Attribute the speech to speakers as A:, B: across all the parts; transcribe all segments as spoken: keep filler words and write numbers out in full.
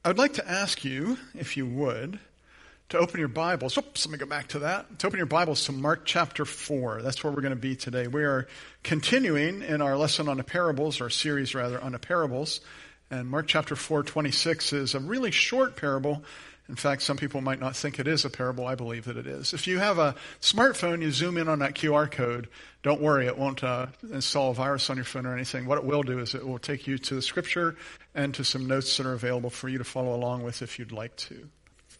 A: I would like to ask you, if you would, to open your Bibles. Oops, let me go back to that. To open your Bibles to Mark chapter four. That's where we're going to be today. We are continuing in our lesson on the parables, our series rather, on the parables. And Mark chapter four, twenty-six is a really short parable. In fact, some people might not think it is a parable. I believe that it is. If you have a smartphone, you zoom in on that Q R code. Don't worry, it won't uh, install a virus on your phone or anything. What it will do is it will take you to the scripture and to some notes that are available for you to follow along with if you'd like to.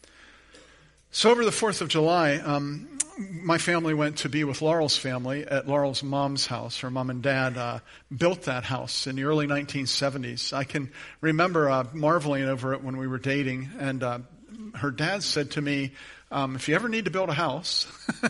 A: So over the fourth of July, um, my family went to be with Laurel's family at Laurel's mom's house. Her mom and dad uh, built that house in the early nineteen seventies. I can remember uh, marveling over it when we were dating, and uh, her dad said to me, um, if you ever need to build a house,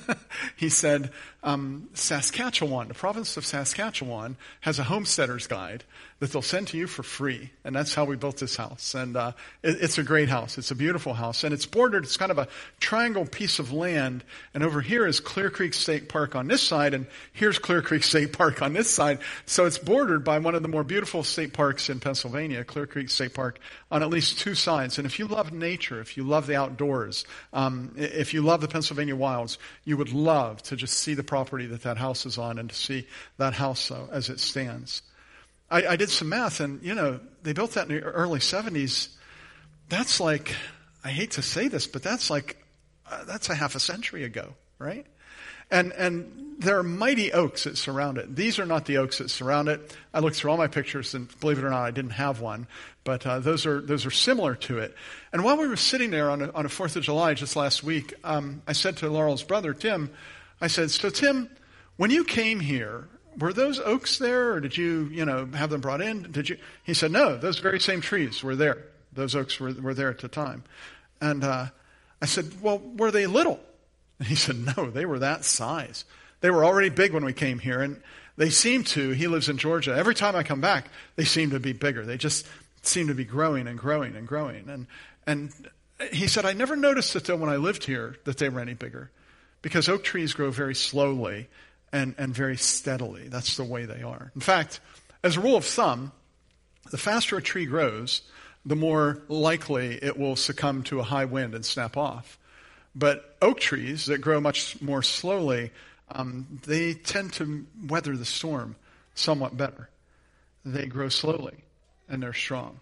A: he said, um, Saskatchewan, the province of Saskatchewan, has a homesteader's guide that they'll send to you for free. And that's how we built this house. And uh, it, it's a great house. It's a beautiful house. And it's bordered, it's kind of a triangle piece of land. And over here is Clear Creek State Park on this side, and here's Clear Creek State Park on this side. So it's bordered by one of the more beautiful state parks in Pennsylvania, Clear Creek State Park, on at least two sides. And if you love nature, if you love the outdoors, um, if you love the Pennsylvania wilds, you would love to just see the property that that house is on and to see that house uh, as it stands. I, I did some math, and, you know, they built that in the early seventies. That's like, I hate to say this, but that's like, uh, that's a half a century ago, right? And and there are mighty oaks that surround it. These are not the oaks that surround it. I looked through all my pictures, and believe it or not, I didn't have one. But uh, those are those are similar to it. And while we were sitting there on a, on a fourth of July just last week, um, I said to Laurel's brother, Tim, I said, so Tim, when you came here, were those oaks there, or did you, you know, have them brought in? Did you? He said, no, those very same trees were there. Those oaks were, were there at the time. And uh, I said, well, were they little? And he said, no, they were that size. They were already big when we came here, and they seem to, he lives in Georgia, every time I come back, they seem to be bigger. They just seem to be growing and growing and growing. And and he said, I never noticed it, though, when I lived here, that they were any bigger, because oak trees grow very slowly and, and very steadily. That's the way they are. In fact, as a rule of thumb, the faster a tree grows, the more likely it will succumb to a high wind and snap off. But oak trees that grow much more slowly, um, they tend to weather the storm somewhat better. They grow slowly, and they're strong.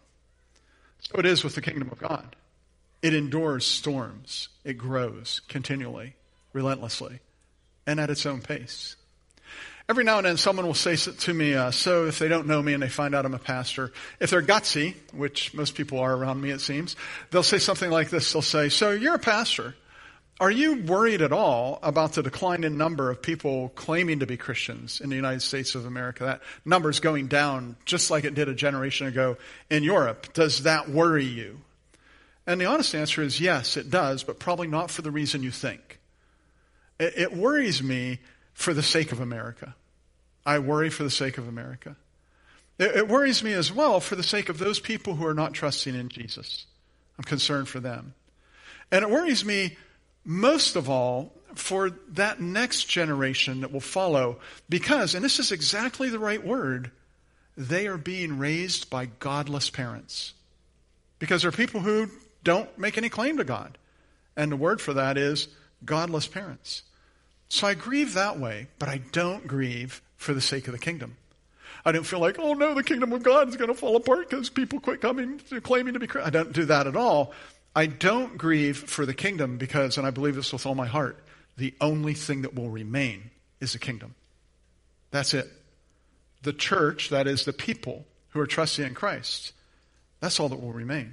A: So it is with the kingdom of God. It endures storms. It grows continually, relentlessly, and at its own pace. Every now and then someone will say to me, uh, so if they don't know me and they find out I'm a pastor, if they're gutsy, which most people are around me it seems, they'll say something like this. They'll say, so you're a pastor. Are you worried at all about the decline in number of people claiming to be Christians in the United States of America? That number's going down just like it did a generation ago in Europe. Does that worry you? And the honest answer is yes, it does, but probably not for the reason you think. It, it worries me for the sake of America. I worry for the sake of America. It, it worries me as well for the sake of those people who are not trusting in Jesus. I'm concerned for them. And it worries me most of all for that next generation that will follow, because, and this is exactly the right word, they are being raised by godless parents. Because there are people who don't make any claim to God. And the word for that is godless parents. So I grieve that way, but I don't grieve for the sake of the kingdom. I don't feel like, oh no, the kingdom of God is going to fall apart because people quit coming to claiming to be Christian. I don't do that at all. I don't grieve for the kingdom because, and I believe this with all my heart, the only thing that will remain is the kingdom. That's it. The church, that is the people who are trusting in Christ, that's all that will remain.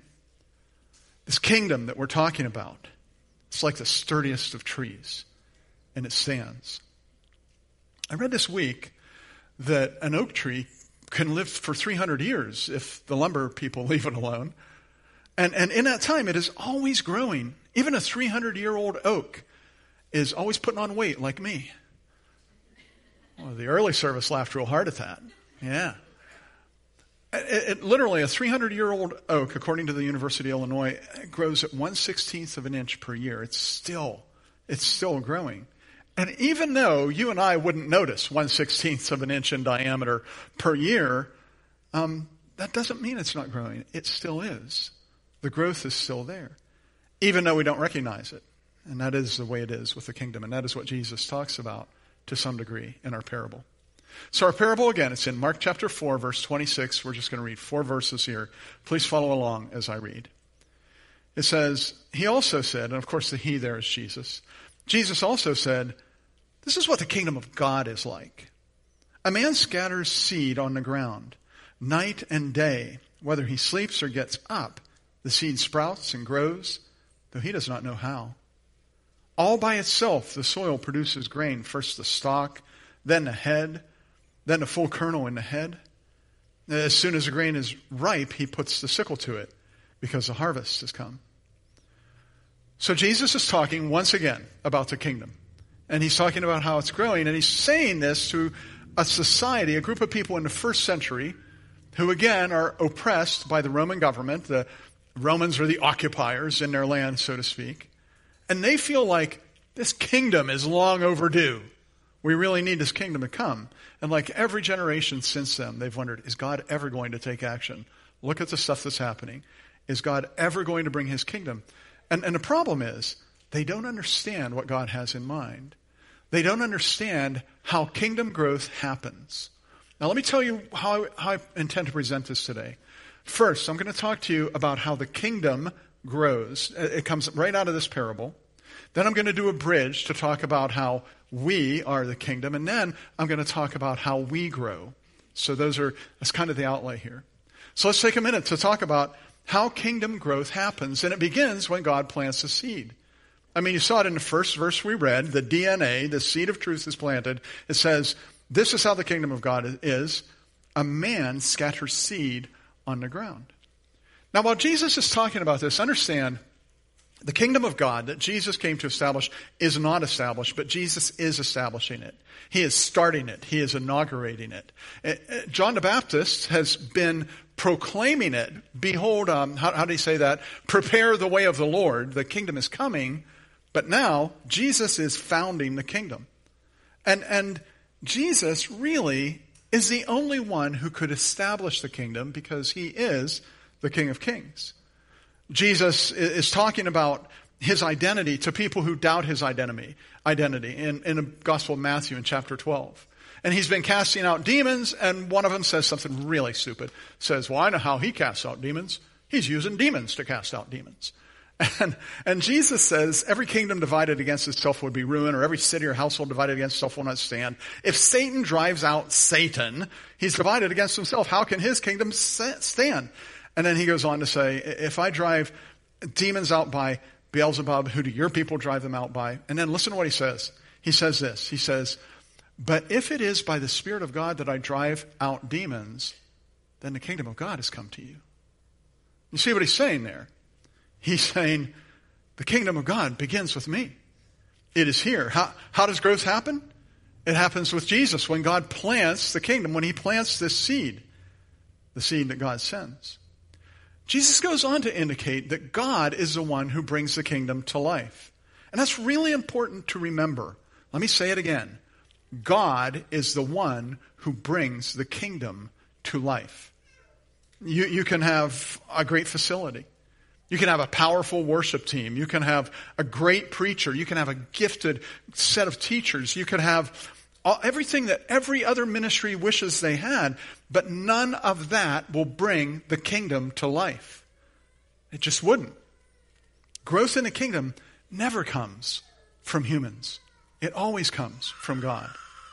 A: This kingdom that we're talking about, it's like the sturdiest of trees, and it stands. I read this week that an oak tree can live for three hundred years if the lumber people leave it alone. And, and in that time, it is always growing. Even a three hundred year old oak is always putting on weight like me. Well, the early service laughed real hard at that. Yeah. It, it, literally, a three hundred year old oak, according to the University of Illinois, grows at one sixteenth of an inch per year. It's still, it's still growing. And even though you and I wouldn't notice one sixteenth of an inch in diameter per year, um, that doesn't mean it's not growing. It still is. The growth is still there, even though we don't recognize it. And that is the way it is with the kingdom. And that is what Jesus talks about to some degree in our parable. So our parable, again, it's in Mark chapter four, verse twenty-six. We're just going to read four verses here. Please follow along as I read. It says, he also said, and of course the he there is Jesus. Jesus also said, this is what the kingdom of God is like. A man scatters seed on the ground, night and day. Whether he sleeps or gets up, the seed sprouts and grows, though he does not know how. All by itself, the soil produces grain, first the stalk, then the head, then the full kernel in the head. As soon as the grain is ripe, he puts the sickle to it, because the harvest has come. So Jesus is talking once again about the kingdom. And he's talking about how it's growing. And he's saying this to a society, a group of people in the first century who, again, are oppressed by the Roman government. The Romans are the occupiers in their land, so to speak. And they feel like this kingdom is long overdue. We really need this kingdom to come. And like every generation since then, they've wondered, is God ever going to take action? Look at the stuff that's happening. Is God ever going to bring his kingdom? And, and the problem is, they don't understand what God has in mind. They don't understand how kingdom growth happens. Now let me tell you how, how I intend to present this today. First, I'm going to talk to you about how the kingdom grows. It comes right out of this parable. Then I'm going to do a bridge to talk about how we are the kingdom. And then I'm going to talk about how we grow. So those are, that's kind of the outlay here. So let's take a minute to talk about how kingdom growth happens. And it begins when God plants a seed. I mean, you saw it in the first verse we read. The D N A, the seed of truth is planted. It says, this is how the kingdom of God is. A man scatters seed on the ground. Now, while Jesus is talking about this, understand the kingdom of God that Jesus came to establish is not established, but Jesus is establishing it. He is starting it. He is inaugurating it. John the Baptist has been proclaiming it. Behold, um, how, how do you say that? Prepare the way of the Lord. The kingdom is coming. But now, Jesus is founding the kingdom. And, and Jesus really is the only one who could establish the kingdom because he is the King of Kings. Jesus is talking about his identity to people who doubt his identity, identity in, in the Gospel of Matthew in chapter twelve. And he's been casting out demons, and one of them says something really stupid. Says, well, I know how he casts out demons. He's using demons to cast out demons. And, and Jesus says, every kingdom divided against itself would be ruined, or every city or household divided against itself will not stand. If Satan drives out Satan, he's divided against himself. How can his kingdom stand? And then he goes on to say, if I drive demons out by Beelzebub, who do your people drive them out by? And then listen to what he says. He says this. He says, but if it is by the Spirit of God that I drive out demons, then the kingdom of God has come to you. You see what he's saying there? He's saying, the kingdom of God begins with me. It is here. How, how does growth happen? It happens with Jesus when God plants the kingdom, when he plants this seed, the seed that God sends. Jesus goes on to indicate that God is the one who brings the kingdom to life. And that's really important to remember. Let me say it again. God is the one who brings the kingdom to life. You, you can have a great facility. You can have a powerful worship team. You can have a great preacher. You can have a gifted set of teachers. You can have all, everything that every other ministry wishes they had, but none of that will bring the kingdom to life. It just wouldn't. Growth in the kingdom never comes from humans. It always comes from God.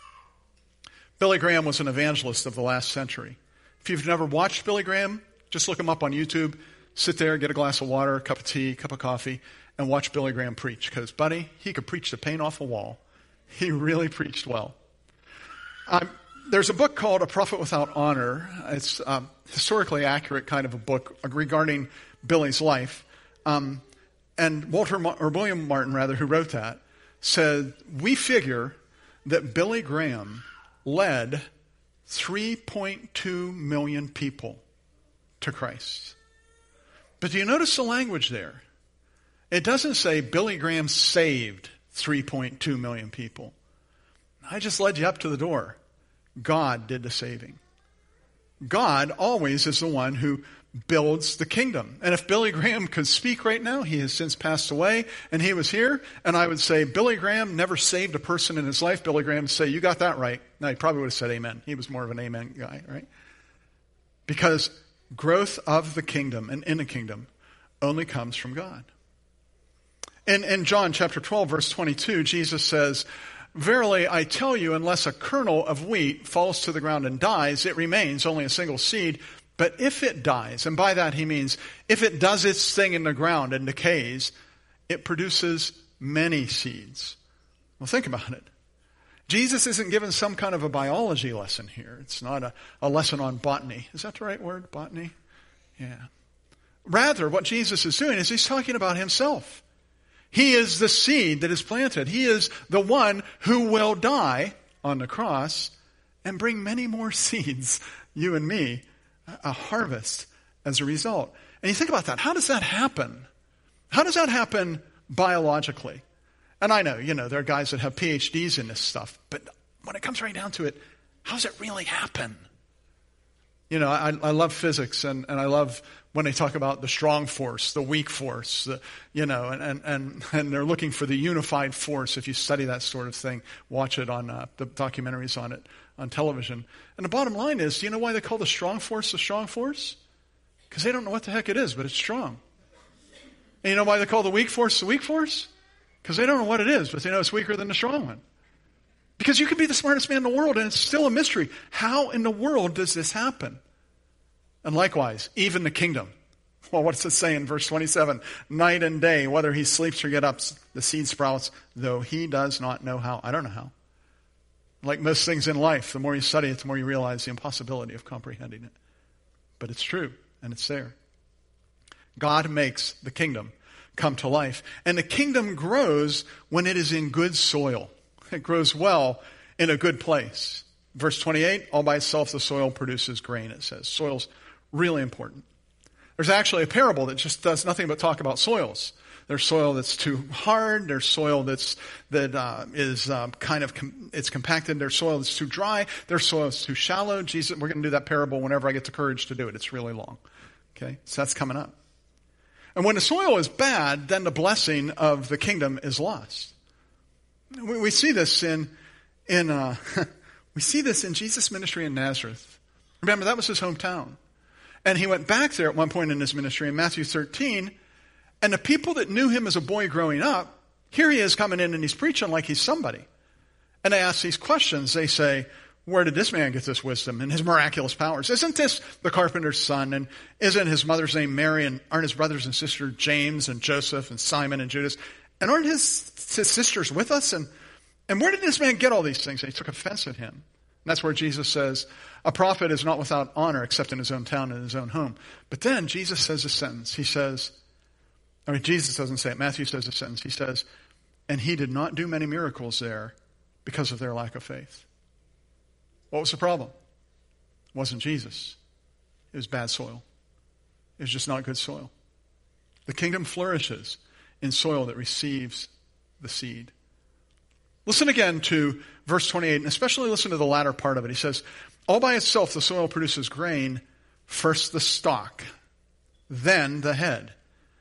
A: Billy Graham was an evangelist of the last century. If you've never watched Billy Graham, just look him up on YouTube. Sit there, get a glass of water, a cup of tea, a cup of coffee, and watch Billy Graham preach. Because, buddy, he could preach the paint off a wall. He really preached well. Um, there's a book called A Prophet Without Honor. It's a historically accurate kind of a book regarding Billy's life. Um, and Walter, or William Martin, rather, who wrote that, said, we figure that Billy Graham led three point two million people to Christ. But do you notice the language there? It doesn't say Billy Graham saved three point two million people. I just led you up to the door. God did the saving. God always is the one who builds the kingdom. And if Billy Graham could speak right now, he has since passed away, and he was here, and I would say, Billy Graham never saved a person in his life. Billy Graham would say, you got that right. Now, he probably would have said amen. He was more of an amen guy, right? Because growth of the kingdom and in the kingdom only comes from God. In, in John chapter twelve, verse twenty-two, Jesus says, verily, I tell you, unless a kernel of wheat falls to the ground and dies, it remains only a single seed. But if it dies, and by that he means if it does its thing in the ground and decays, it produces many seeds. Well, think about it. Jesus isn't given some kind of a biology lesson here. It's not a, a lesson on botany. Is that the right word, botany? Yeah. Rather, what Jesus is doing is he's talking about himself. He is the seed that is planted. He is the one who will die on the cross and bring many more seeds, you and me, a harvest as a result. And you think about that. How does that happen? How does that happen biologically? And I know, you know, there are guys that have P H Ds in this stuff, but when it comes right down to it, how does it really happen? You know, I, I love physics, and, and I love when they talk about the strong force, the weak force, the, you know, and, and, and, and they're looking for the unified force. If you study that sort of thing, watch it on uh, the documentaries on it on television. And the bottom line is, do you know why they call the strong force the strong force? Because they don't know what the heck it is, but it's strong. And you know why they call the weak force the weak force? Because they don't know what it is, but they know it's weaker than the strong one. Because you can be the smartest man in the world, and it's still a mystery. How in the world does this happen? And likewise, even the kingdom. Well, what's it say in verse twenty-seven? Night and day, whether he sleeps or get up, the seed sprouts, though he does not know how. I don't know how. Like most things in life, the more you study it, the more you realize the impossibility of comprehending it. But it's true, and it's there. God makes the kingdom come to life. And the kingdom grows when it is in good soil. It grows well in a good place. Verse twenty-eight, all by itself the soil produces grain, it says. Soil's really important. There's actually a parable that just does nothing but talk about soils. There's soil that's too hard. There's soil that's that uh, is uh, kind of com- it's compacted. There's soil that's too dry. There's soil that's too shallow. Jesus, we're going to do that parable whenever I get the courage to do it. It's really long. Okay, so that's coming up. And when the soil is bad, then the blessing of the kingdom is lost. We, we see this in in uh, we see this in Jesus' ministry in Nazareth. Remember, that was his hometown, and he went back there at one point in his ministry in Matthew thirteen. And the people that knew him as a boy growing up, here he is coming in and he's preaching like he's somebody. And they ask these questions. They say, where did this man get this wisdom and his miraculous powers? Isn't this the carpenter's son? And isn't his mother's name Mary? And aren't his brothers and sisters James and Joseph and Simon and Judas? And aren't his, his sisters with us? And, and where did this man get all these things? And he took offense at him. And that's where Jesus says, a prophet is not without honor except in his own town and his own home. But then Jesus says a sentence. He says, I mean, Jesus doesn't say it. Matthew says a sentence. He says, and he did not do many miracles there because of their lack of faith. What was the problem? It wasn't Jesus. It was bad soil. It was just not good soil. The kingdom flourishes in soil that receives the seed. Listen again to verse twenty-eight, and especially listen to the latter part of it. He says, all by itself the soil produces grain, first the stalk, then the head,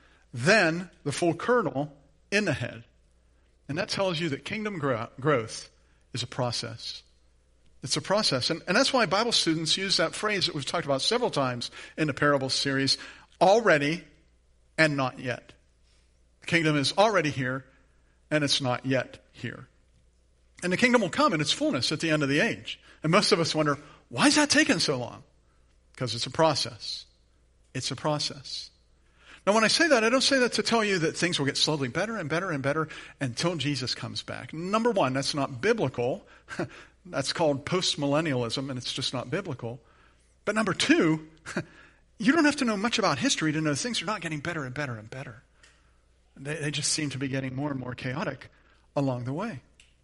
A: then the full kernel in the head. And that tells you that kingdom grow- growth is a process. It's a process. And, and that's why Bible students use that phrase that we've talked about several times in the Parables series, already and not yet. The kingdom is already here and it's not yet here. And the kingdom will come in its fullness at the end of the age. And most of us wonder, why is that taking so long? Because it's a process. It's a process. Now, when I say that, I don't say that to tell you that things will get slowly better and better and better until Jesus comes back. Number one, that's not biblical. That's called postmillennialism, and it's just not biblical. But number two, you don't have to know much about history to know things are not getting better and better and better. They, they just seem to be getting more and more chaotic along the way.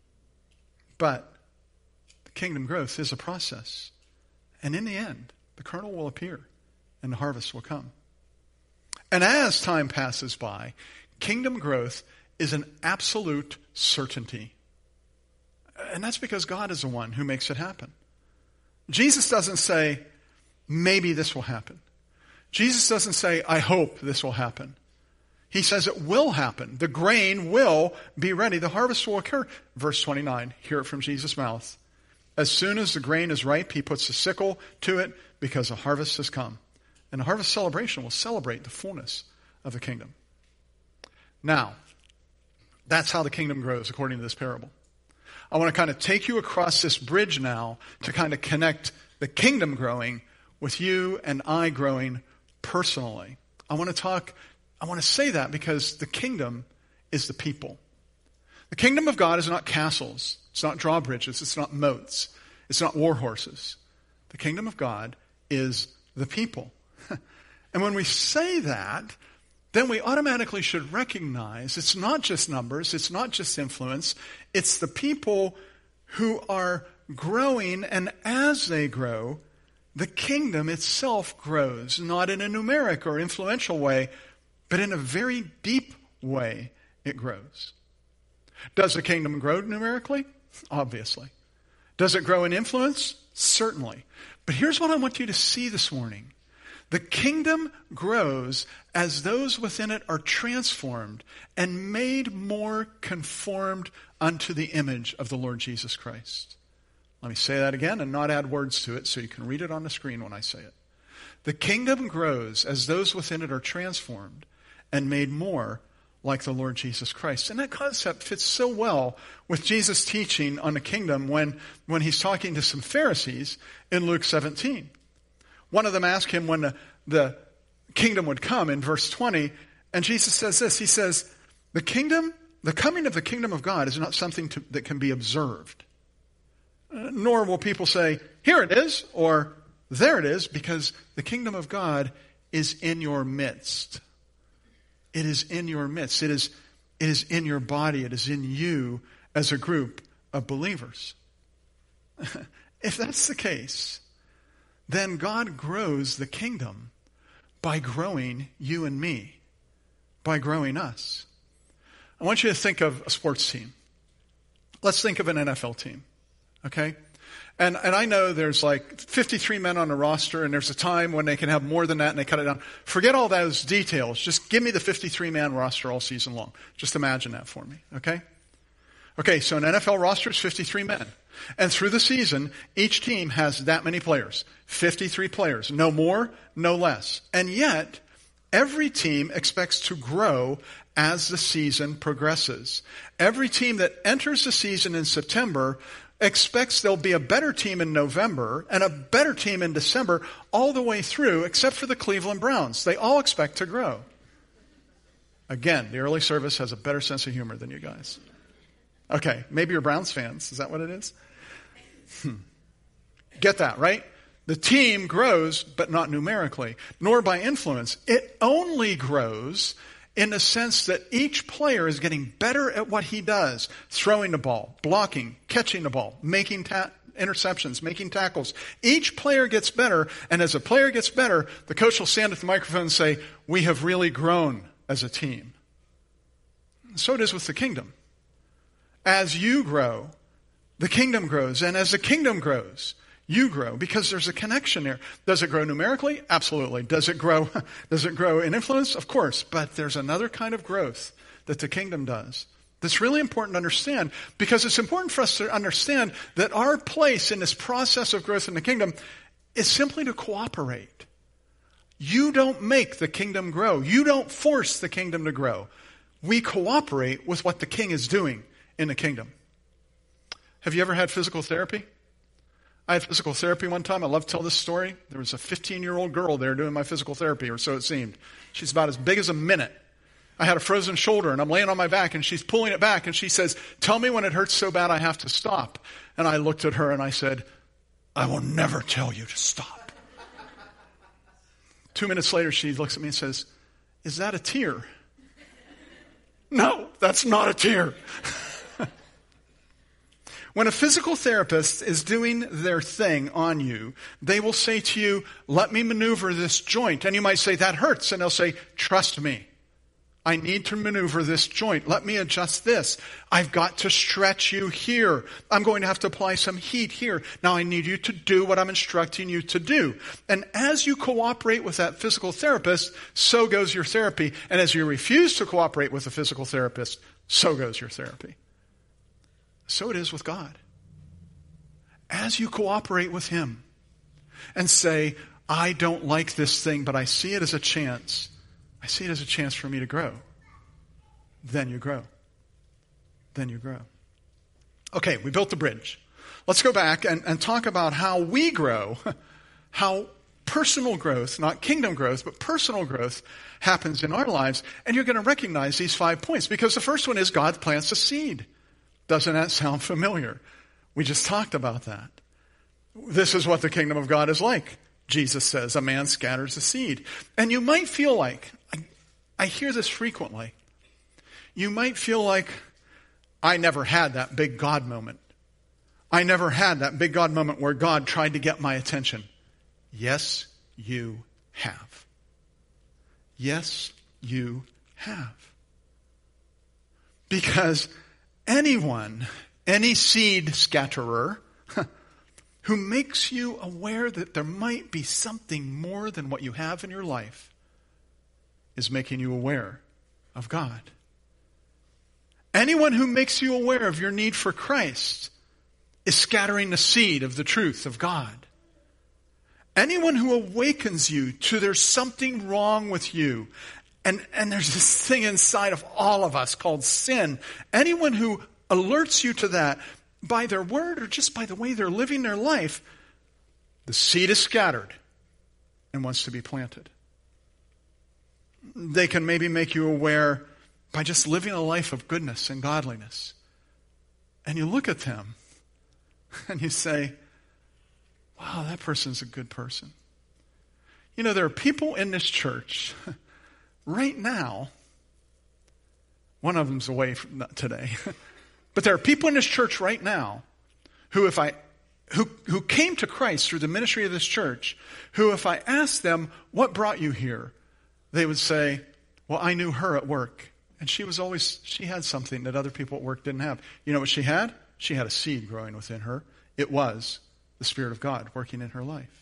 A: But the kingdom growth is a process. And in the end, the kernel will appear and the harvest will come. And as time passes by, kingdom growth is an absolute certainty. And that's because God is the one who makes it happen. Jesus doesn't say, maybe this will happen. Jesus doesn't say, I hope this will happen. He says it will happen. The grain will be ready. The harvest will occur. Verse twenty-nine, hear it from Jesus' mouth. As soon as the grain is ripe, he puts a sickle to it because the harvest has come. And the harvest celebration will celebrate the fullness of the kingdom. Now, that's how the kingdom grows according to this parable. I want to kind of take you across this bridge now to kind of connect the kingdom growing with you and I growing personally. I want to talk, I want to say that because the kingdom is the people. The kingdom of God is not castles. It's not drawbridges. It's not moats. It's not war horses. The kingdom of God is the people. And when we say that, then we automatically should recognize it's not just numbers, it's not just influence, it's the people who are growing, and as they grow, the kingdom itself grows, not in a numeric or influential way, but in a very deep way it grows. Does the kingdom grow numerically? Obviously. Does it grow in influence? Certainly. But here's what I want you to see this morning. The kingdom grows as those within it are transformed and made more conformed unto the image of the Lord Jesus Christ. Let me say that again and not add words to it so you can read it on the screen when I say it. The kingdom grows as those within it are transformed and made more like the Lord Jesus Christ. And that concept fits so well with Jesus' teaching on the kingdom when, when he's talking to some Pharisees in Luke seventeen. One of them asked him when the, the kingdom would come in verse twenty, and Jesus says this, he says, the kingdom, the coming of the kingdom of God is not something to, that can be observed. Uh, nor will people say, here it is, or there it is, because the kingdom of God is in your midst. It is in your midst. It is, it is in your body. It is in you as a group of believers. If that's the case, then God grows the kingdom by growing you and me, by growing us. I want you to think of a sports team. Let's think of an N F L team, okay? And and I know there's like fifty-three men on a roster, and there's a time when they can have more than that, and they cut it down. Forget all those details. Just give me the fifty-three man roster all season long. Just imagine that for me, okay? Okay, so an N F L roster is fifty-three men. And through the season, each team has that many players. fifty-three players. No more, no less. And yet, every team expects to grow as the season progresses. Every team that enters the season in September expects there'll be a better team in November and a better team in December all the way through, except for the Cleveland Browns. They all expect to grow. Again, the early service has a better sense of humor than you guys. Okay, maybe you're Browns fans. Is that what it is? Hmm. Get that, right? The team grows, but not numerically, nor by influence. It only grows in the sense that each player is getting better at what he does. Throwing the ball, blocking, catching the ball, making ta- interceptions, making tackles. Each player gets better, and as a player gets better, the coach will stand at the microphone and say, we have really grown as a team. So it is with the kingdom. As you grow, the kingdom grows. And as the kingdom grows, you grow, because there's a connection there. Does it grow numerically? Absolutely. Does it grow, does it grow in influence? Of course. But there's another kind of growth that the kingdom does that's really important to understand, because it's important for us to understand that our place in this process of growth in the kingdom is simply to cooperate. You don't make the kingdom grow. You don't force the kingdom to grow. We cooperate with what the king is doing in the kingdom. Have you ever had physical therapy? I had physical therapy one time. I love to tell this story. There was a fifteen-year-old girl there doing my physical therapy, or so it seemed. She's about as big as a minute. I had a frozen shoulder, and I'm laying on my back, and she's pulling it back, and she says, tell me when it hurts so bad I have to stop. And I looked at her, and I said, I will never tell you to stop. Two minutes later, she looks at me and says, is that a tear? No, that's not a tear. When a physical therapist is doing their thing on you, they will say to you, let me maneuver this joint. And you might say, that hurts. And they'll say, trust me, I need to maneuver this joint. Let me adjust this. I've got to stretch you here. I'm going to have to apply some heat here. Now I need you to do what I'm instructing you to do. And as you cooperate with that physical therapist, so goes your therapy. And as you refuse to cooperate with a physical therapist, so goes your therapy. So it is with God. As you cooperate with Him and say, I don't like this thing, but I see it as a chance. I see it as a chance for me to grow. Then you grow. Then you grow. Okay, we built the bridge. Let's go back and, and talk about how we grow, how personal growth, not kingdom growth, but personal growth happens in our lives. And you're going to recognize these five points because the first one is God plants a seed. Doesn't that sound familiar? We just talked about that. This is what the kingdom of God is like. Jesus says, a man scatters a seed. And you might feel like, I, I hear this frequently, you might feel like, I never had that big God moment. I never had that big God moment where God tried to get my attention. Yes, you have. Yes, you have. Because anyone, any seed scatterer, who makes you aware that there might be something more than what you have in your life, is making you aware of God. Anyone who makes you aware of your need for Christ is scattering the seed of the truth of God. Anyone who awakens you to there's something wrong with you, and, and there's this thing inside of all of us called sin, anyone who alerts you to that, by their word or just by the way they're living their life, the seed is scattered and wants to be planted. They can maybe make you aware by just living a life of goodness and godliness. And you look at them and you say, wow, that person's a good person. You know, there are people in this church right now, one of them's away from today, but there are people in this church right now who if I who who came to Christ through the ministry of this church, who if I asked them, what brought you here? They would say, well, I knew her at work. And she was always, she had something that other people at work didn't have. You know what she had? She had a seed growing within her. It was the Spirit of God working in her life.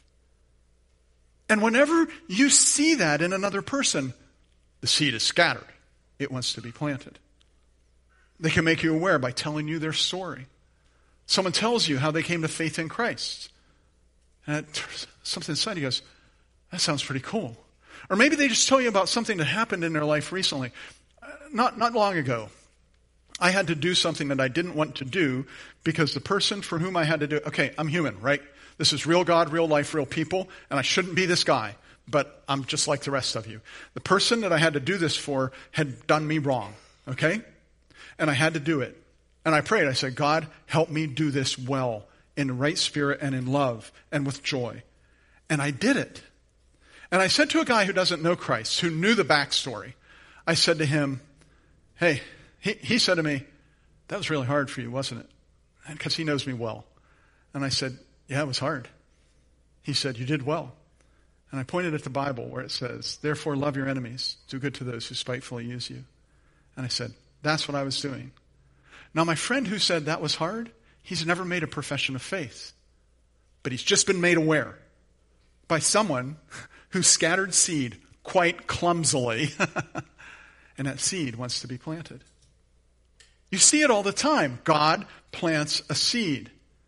A: And whenever you see that in another person, the seed is scattered. It wants to be planted. They can make you aware by telling you their story. Someone tells you how they came to faith in Christ. And it, something inside you goes, that sounds pretty cool. Or maybe they just tell you about something that happened in their life recently. Not, not long ago, I had to do something that I didn't want to do because the person for whom I had to do it, okay, I'm human, right? This is real God, real life, real people, and I shouldn't be this guy, but I'm just like the rest of you. The person that I had to do this for had done me wrong, okay? And I had to do it. And I prayed. I said, God, help me do this well, in the right spirit and in love and with joy. And I did it. And I said to a guy who doesn't know Christ, who knew the backstory, I said to him, hey, he, he said to me, that was really hard for you, wasn't it? Because he knows me well. And I said, yeah, it was hard. He said, you did well. And I pointed at the Bible where it says, therefore love your enemies, do good to those who spitefully use you. And I said, that's what I was doing. Now my friend who said that was hard, he's never made a profession of faith. But he's just been made aware by someone who scattered seed quite clumsily. And that seed wants to be planted. You see it all the time. God plants a seed.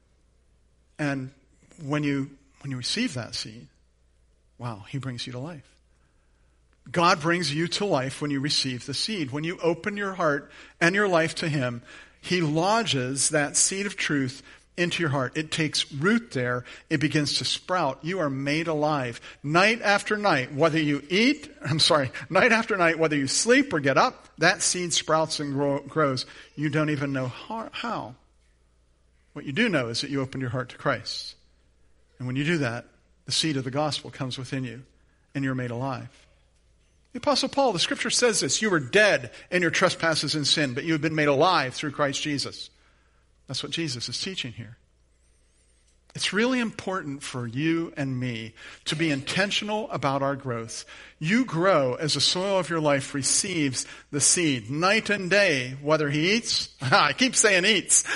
A: And when you when you receive that seed, wow, he brings you to life. God brings you to life when you receive the seed. When you open your heart and your life to him, he lodges that seed of truth into your heart. It takes root there. It begins to sprout. You are made alive. Night after night, whether you eat, I'm sorry, night after night, whether you sleep or get up, that seed sprouts and grow, grows. You don't even know how. What you do know is that you opened your heart to Christ. And when you do that, the seed of the gospel comes within you and you're made alive. The Apostle Paul, the scripture says this, you were dead in your trespasses and sin, but you have been made alive through Christ Jesus. That's what Jesus is teaching here. It's really important for you and me to be intentional about our growth. You grow as the soil of your life receives the seed night and day, whether he eats. I keep saying eats.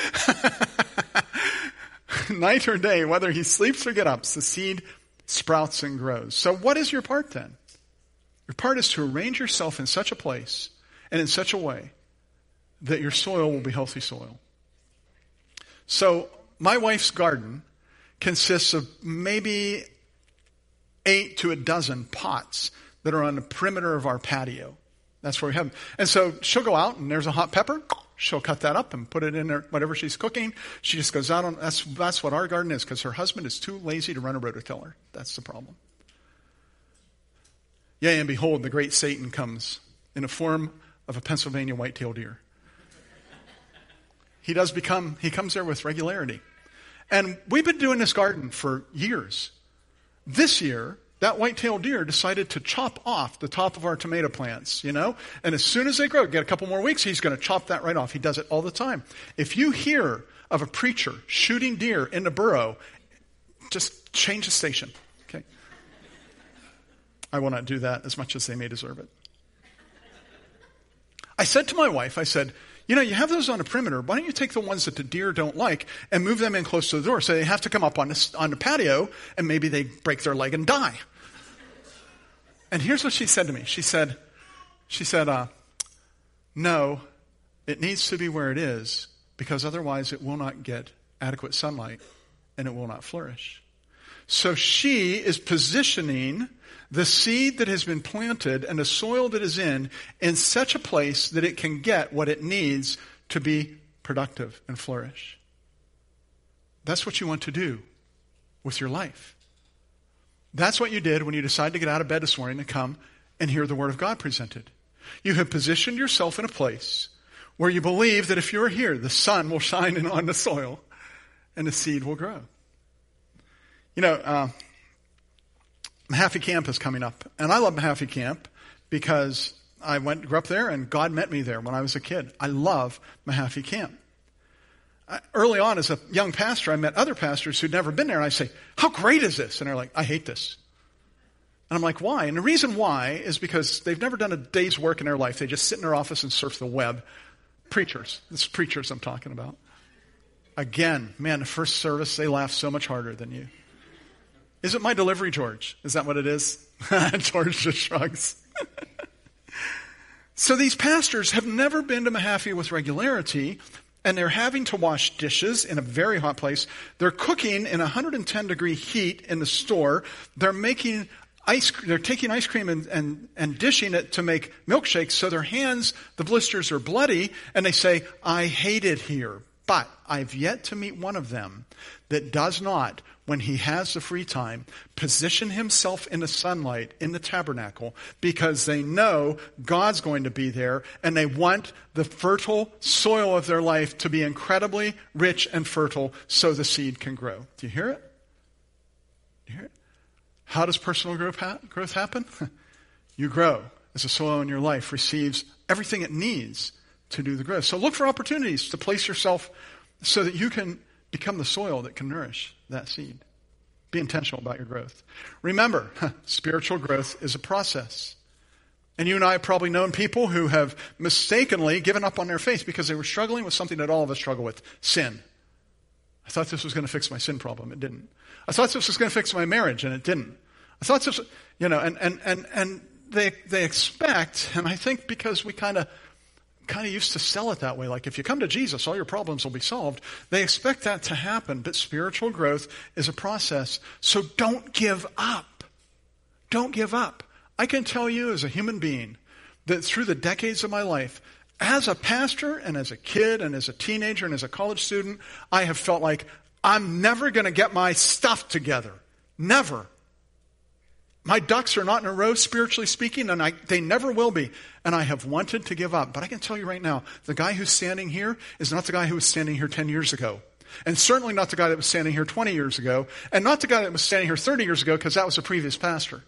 A: Night or day, whether he sleeps or gets up, the seed sprouts and grows. So what is your part then? Your part is to arrange yourself in such a place and in such a way that your soil will be healthy soil. So my wife's garden consists of maybe eight to a dozen pots that are on the perimeter of our patio. That's where we have them. And so she'll go out and there's a hot pepper. She'll cut that up and put it in there, whatever she's cooking. She just goes out on, that's, that's what our garden is, because her husband is too lazy to run a rototiller. That's the problem. Yea, and behold, the great Satan comes in the form of a Pennsylvania white-tailed deer. He does become, he comes there with regularity. And we've been doing this garden for years. This year, that white-tailed deer decided to chop off the top of our tomato plants, you know? And as soon as they grow, get a couple more weeks, he's going to chop that right off. He does it all the time. If you hear of a preacher shooting deer in the burrow, just change the station, okay? I will not do that as much as they may deserve it. I said to my wife, I said, you know, you have those on the perimeter. Why don't you take the ones that the deer don't like and move them in close to the door so they have to come up on the, on the patio and maybe they break their leg and die. And here's what she said to me. She said, she said, uh, no, it needs to be where it is because otherwise it will not get adequate sunlight and it will not flourish. So she is positioning the seed that has been planted and the soil that is in, in such a place that it can get what it needs to be productive and flourish. That's what you want to do with your life. That's what you did when you decided to get out of bed this morning and come and hear the Word of God presented. You have positioned yourself in a place where you believe that if you're here, the sun will shine in on the soil and the seed will grow. You know, uh, Mahaffey Camp is coming up. And I love Mahaffey Camp because I went, grew up there and God met me there when I was a kid. I love Mahaffey Camp. I, early on as a young pastor, I met other pastors who'd never been there and I say, how great is this? And they're like, I hate this. And I'm like, why? And the reason why is because they've never done a day's work in their life. They just sit in their office and surf the web. Preachers. This is preachers I'm talking about. Again, man, the first service, they laugh so much harder than you. Is it my delivery, George? Is that what it is? George just shrugs. So these pastors have never been to Mahaffey with regularity, and they're having to wash dishes in a very hot place. They're cooking in one hundred ten degree heat in the store. They're making ice. They're taking ice cream and, and, and dishing it to make milkshakes. So their hands, the blisters are bloody, and they say, I hate it here. But I've yet to meet one of them that does not, when he has the free time, position himself in the sunlight in the tabernacle because they know God's going to be there and they want the fertile soil of their life to be incredibly rich and fertile so the seed can grow. Do you hear it? Do you hear it? How does personal growth, ha- growth happen? You grow as the soil in your life receives everything it needs to do the growth. So look for opportunities to place yourself so that you can become the soil that can nourish that seed. Be intentional about your growth. Remember, spiritual growth is a process. And you and I have probably known people who have mistakenly given up on their faith because they were struggling with something that all of us struggle with, sin. I thought this was going to fix my sin problem. It didn't. I thought this was going to fix my marriage, and it didn't. I thought this, you know, and, and, and, and they, they expect, and I think because we kind of kind of used to sell it that way. Like if you come to Jesus, all your problems will be solved. They expect that to happen, but spiritual growth is a process. So don't give up. Don't give up. I can tell you as a human being that through the decades of my life, as a pastor and as a kid and as a teenager and as a college student, I have felt like I'm never going to get my stuff together. Never. My ducks are not in a row, spiritually speaking, and I, they never will be. And I have wanted to give up. But I can tell you right now, the guy who's standing here is not the guy who was standing here ten years ago. And certainly not the guy that was standing here twenty years ago. And not the guy that was standing here thirty years ago, because that was a previous pastor.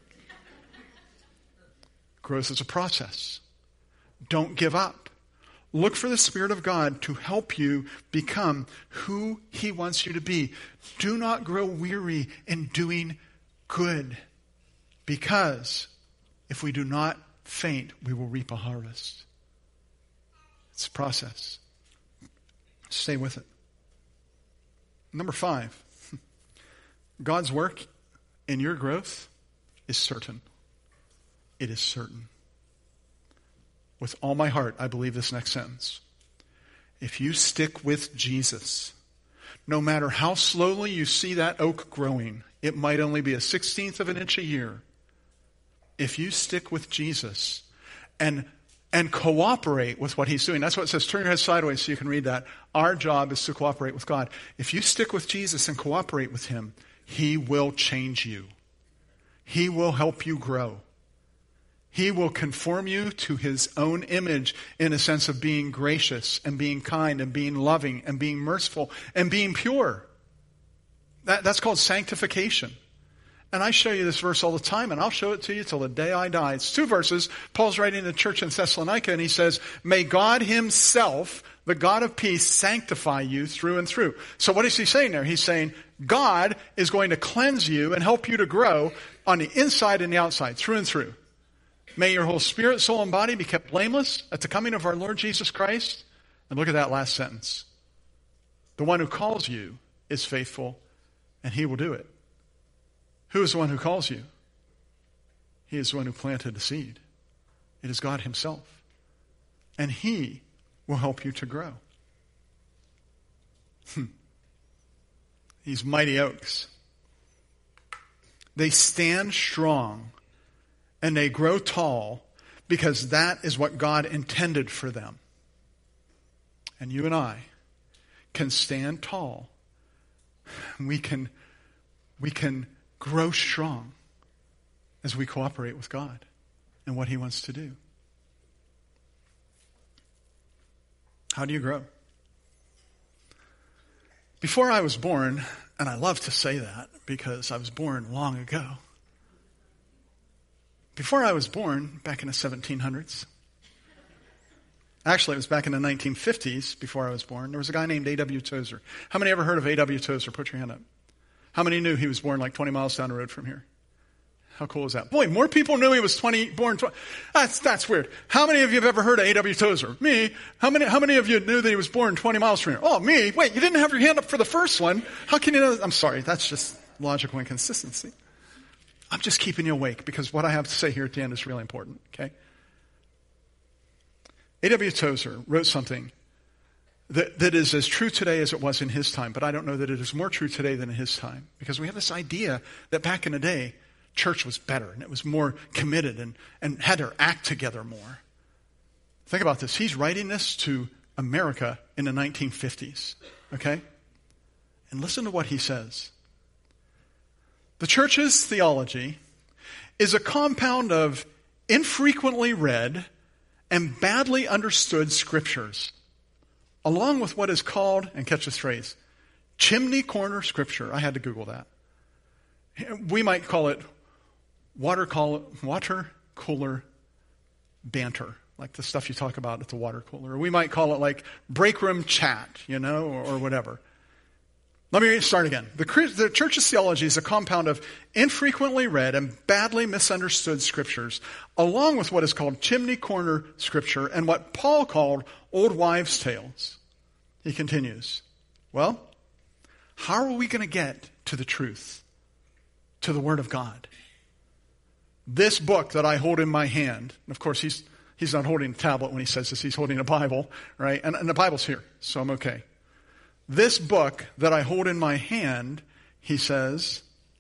A: Growth is a process. Don't give up. Look for the Spirit of God to help you become who he wants you to be. Do not grow weary in doing good, because if we do not faint, we will reap a harvest. It's a process. Stay with it. Number five, God's work in your growth is certain. It is certain. With all my heart, I believe this next sentence. If you stick with Jesus, no matter how slowly you see that oak growing, it might only be a sixteenth of an inch a year. If you stick with Jesus and and cooperate with what he's doing. That's what it says. Turn your head sideways so you can read that. Our job is to cooperate with God. If you stick with Jesus and cooperate with him, he will change you. He will help you grow. He will conform you to his own image in a sense of being gracious and being kind and being loving and being merciful and being pure. That, that's called sanctification. And I show you this verse all the time, and I'll show it to you till the day I die. It's two verses. Paul's writing to the church in Thessalonica, and he says, may God himself, the God of peace, sanctify you through and through. So what is he saying there? He's saying God is going to cleanse you and help you to grow on the inside and the outside, through and through. May your whole spirit, soul, and body be kept blameless at the coming of our Lord Jesus Christ. And look at that last sentence. The one who calls you is faithful, and he will do it. Who is the one who calls you? He is the one who planted the seed. It is God himself. And he will help you to grow. These mighty oaks, they stand strong and they grow tall because that is what God intended for them. And you and I can stand tall. We can, we can grow strong as we cooperate with God and what he wants to do. How do you grow? Before I was born, and I love to say that because I was born long ago. Before I was born, back in the seventeen hundreds, actually it was back in the nineteen fifties before I was born, there was a guy named A W Tozer. How many ever heard of A W Tozer? Put your hand up. How many knew he was born like twenty miles down the road from here? How cool is that? Boy, more people knew he was twenty, born twenty. That's, that's weird. How many of you have ever heard of A W Tozer? Me. How many, how many of you knew that he was born twenty miles from here? Oh, me. Wait, you didn't have your hand up for the first one. How can you know? I'm sorry. That's just logical inconsistency. I'm just keeping you awake because what I have to say here at the end is really important, okay? A W Tozer wrote something that, that is as true today as it was in his time, but I don't know that it is more true today than in his time, because we have this idea that back in the day, church was better and it was more committed and, and had their act together more. Think about this. He's writing this to America in the nineteen fifties, okay? And listen to what he says. The church's theology is a compound of infrequently read and badly understood scriptures, along with what is called, and catch this phrase, chimney corner scripture. I had to Google that. We might call it water, call, water cooler banter, like the stuff you talk about at the water cooler. Or we might call it like break room chat, you know, or, or whatever. Let me start again. The, the church's theology is a compound of infrequently read and badly misunderstood scriptures, along with what is called chimney corner scripture and what Paul called old wives' tales. He continues, well, how are we going to get to the truth, to the Word of God? This book that I hold in my hand, and of course he's he's not holding a tablet when he says this, he's holding a Bible, right? And, and the Bible's here, so I'm okay. This book that I hold in my hand, he says,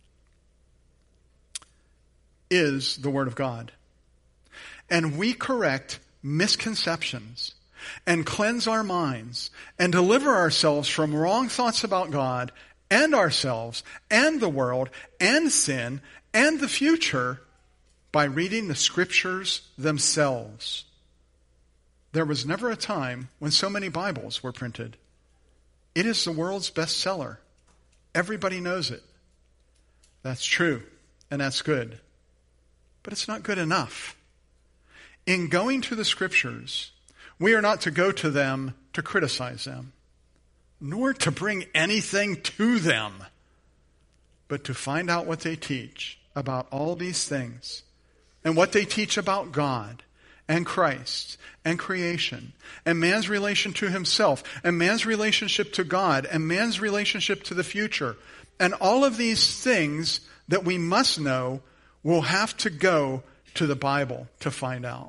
A: is the Word of God. And we correct misconceptions and cleanse our minds and deliver ourselves from wrong thoughts about God and ourselves and the world and sin and the future by reading the Scriptures themselves. There was never a time when so many Bibles were printed. It is the world's bestseller. Everybody knows it. That's true, and that's good. But it's not good enough. In going to the Scriptures, We are not to go to them to criticize them, nor to bring anything to them, but to find out what they teach about all these things and what they teach about God and Christ and creation and man's relation to himself and man's relationship to God and man's relationship to the future. And all of these things that we must know will have to go to the Bible to find out.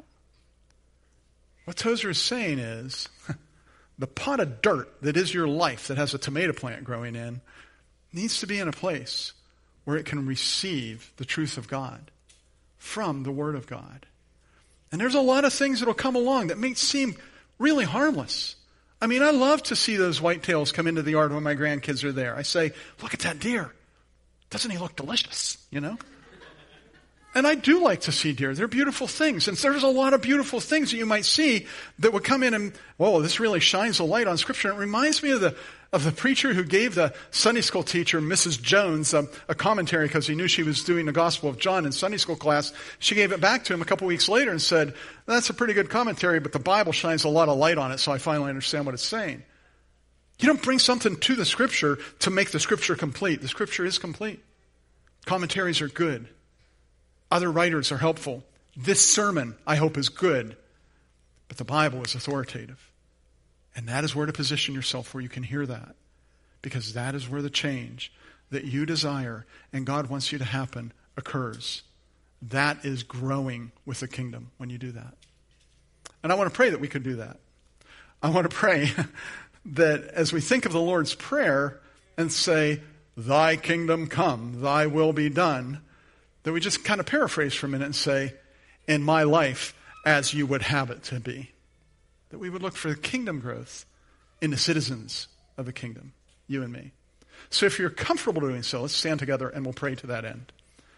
A: What Tozer is saying is, the pot of dirt that is your life that has a tomato plant growing in needs to be in a place where it can receive the truth of God from the Word of God. And there's a lot of things that will come along that may seem really harmless. I mean, I love to see those whitetails come into the yard when my grandkids are there. I say, look at that deer. Doesn't he look delicious, you know? And I do like to see deer. They're beautiful things. And there's a lot of beautiful things that you might see that would come in and, whoa, this really shines a light on Scripture. And it reminds me of the of the preacher who gave the Sunday school teacher, Missus Jones, um, a commentary because he knew she was doing the Gospel of John in Sunday school class. She gave it back to him a couple weeks later and said, that's a pretty good commentary, but the Bible shines a lot of light on it, so I finally understand what it's saying. You don't bring something to the Scripture to make the Scripture complete. The Scripture is complete. Commentaries are good. Other writers are helpful. This sermon, I hope, is good. But the Bible is authoritative. And that is where to position yourself where you can hear that. Because that is where the change that you desire and God wants you to happen occurs. That is growing with the kingdom when you do that. And I want to pray that we could do that. I want to pray that as we think of the Lord's Prayer and say, thy kingdom come, thy will be done, that we just kind of paraphrase for a minute and say, in my life as you would have it to be. That we would look for kingdom growth in the citizens of the kingdom, you and me. So if you're comfortable doing so, let's stand together and we'll pray to that end.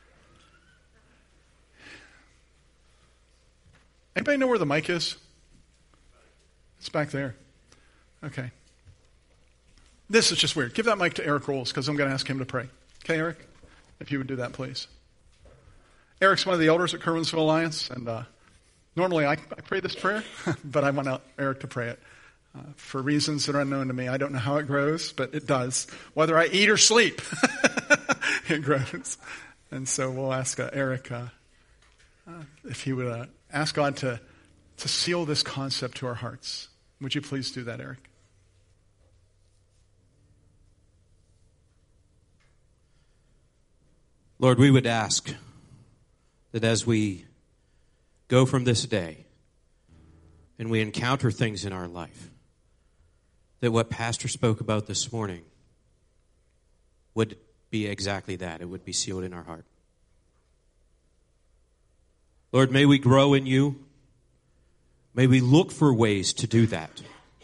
A: Anybody know where the mic is? It's back there. Okay. This is just weird. Give that mic to Eric Rolls because I'm going to ask him to pray. Okay, Eric? If you would do that, please. Eric's one of the elders at Kerwinsville Alliance, and uh, normally I, I pray this prayer, but I want Eric to pray it uh, for reasons that are unknown to me. I don't know how it grows, but it does. Whether I eat or sleep, it grows. And so we'll ask uh, Eric uh, uh, if he would uh, ask God to, to seal this concept to our hearts. Would you please do that, Eric?
B: Lord, we would ask that as we go from this day and we encounter things in our life, that what Pastor spoke about this morning would be exactly that. It would be sealed in our heart. Lord, may we grow in you. May we look for ways to do that.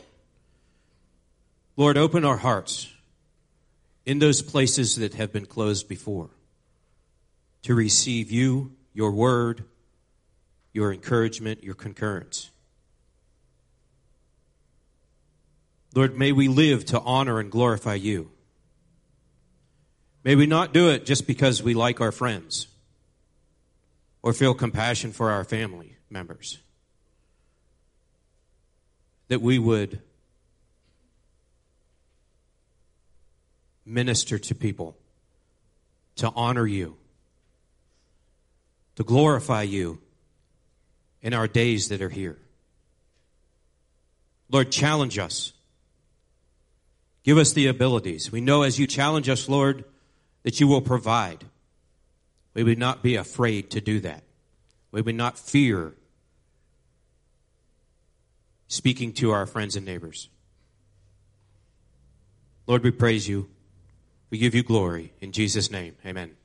B: Lord, open our hearts in those places that have been closed before to receive you, your word, your encouragement, your concurrence. Lord, may we live to honor and glorify you. May we not do it just because we like our friends or feel compassion for our family members. That we would minister to people to honor you, to glorify you in our days that are here. Lord, challenge us. Give us the abilities. We know as you challenge us, Lord, that you will provide. We would not be afraid to do that. We would not fear speaking to our friends and neighbors. Lord, we praise you. We give you glory. In Jesus' name, amen.